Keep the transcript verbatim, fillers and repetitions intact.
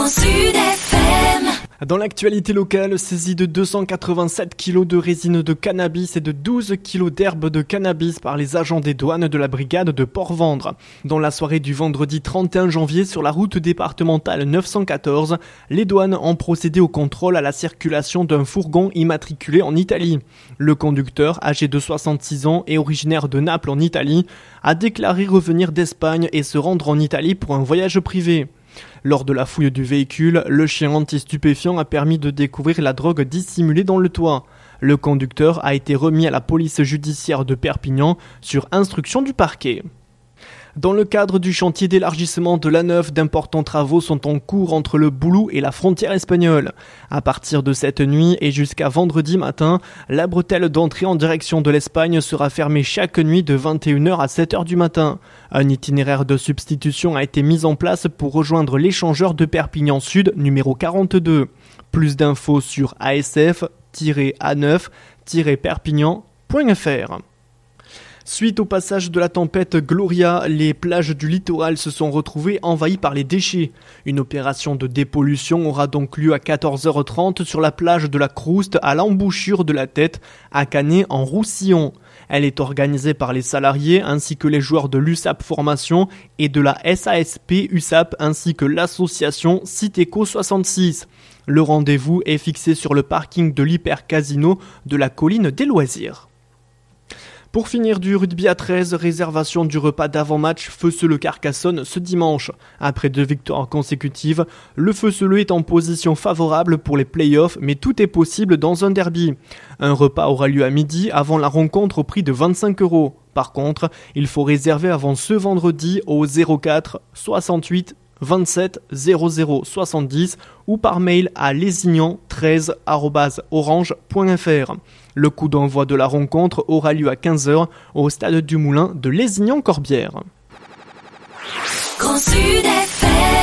Sud F M. Dans l'actualité locale, saisie de deux cent quatre-vingt-sept kilos de résine de cannabis et de douze kilos d'herbe de cannabis par les agents des douanes de la brigade de Port-Vendre. Dans la soirée du vendredi trente et un janvier, sur la route départementale neuf cent quatorze, les douanes ont procédé au contrôle à la circulation d'un fourgon immatriculé en Italie. Le conducteur, âgé de soixante-six ans et originaire de Naples en Italie, a déclaré revenir d'Espagne et se rendre en Italie pour un voyage privé. Lors de la fouille du véhicule, le chien anti-stupéfiant a permis de découvrir la drogue dissimulée dans le toit. Le conducteur a été remis à la police judiciaire de Perpignan sur instruction du parquet. Dans le cadre du chantier d'élargissement de l'A neuf, d'importants travaux sont en cours entre le Boulou et la frontière espagnole. À partir de cette nuit et jusqu'à vendredi matin, la bretelle d'entrée en direction de l'Espagne sera fermée chaque nuit de vingt et une heures à sept heures du matin. Un itinéraire de substitution a été mis en place pour rejoindre l'échangeur de Perpignan Sud numéro quarante-deux. Plus d'infos sur a s f tiret a neuf tiret perpignan point f r. Suite au passage de la tempête Gloria, les plages du littoral se sont retrouvées envahies par les déchets. Une opération de dépollution aura donc lieu à quatorze heures trente sur la plage de la Crouste à l'embouchure de la Tête, à Canet-en-Roussillon. Elle est organisée par les salariés ainsi que les joueurs de l'U S A P Formation et de la S A S P U S A P ainsi que l'association Citeco soixante-six. Le rendez-vous est fixé sur le parking de l'Hyper Casino de la Colline des Loisirs. Pour finir du rugby à treize, réservation du repas d'avant-match Feusseux-le-Carcassonne ce dimanche. Après deux victoires consécutives, le Feusseux-le est en position favorable pour les play-offs, mais tout est possible dans un derby. Un repas aura lieu à midi avant la rencontre au prix de vingt-cinq euros. Par contre, il faut réserver avant ce vendredi au zéro quatre soixante-huit vingt-sept zéro zéro soixante-dix ou par mail à lesignan treize arobase orange point f r. Le coup d'envoi de la rencontre aura lieu à quinze heures au stade du Moulin de Lézignan-Corbière. Grand Sud F M.